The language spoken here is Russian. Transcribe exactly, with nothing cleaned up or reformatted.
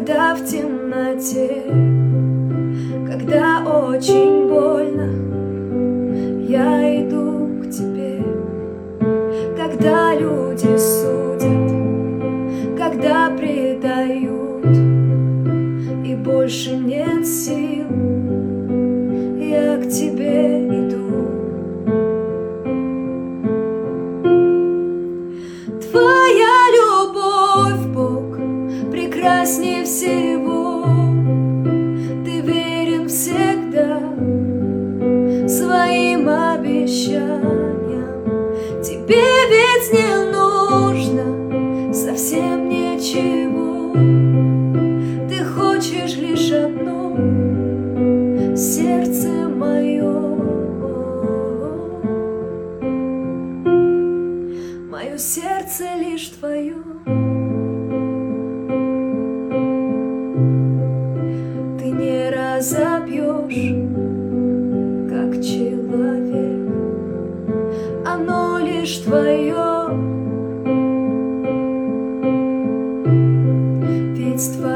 когда в темноте, когда очень больно, я иду к тебе. Когда люди судят, когда предают, и больше нет сил, я к тебе иду. Твоя любовь, Бог, прекраснее всего. Ты верен всегда своим обещаниям. Тебе ведь не нужно совсем ничего. Ты хочешь лишь одно — сердце мое. Мое сердце лишь твое. Ты не разобьешь, как человек, оно лишь твое. Ведь твое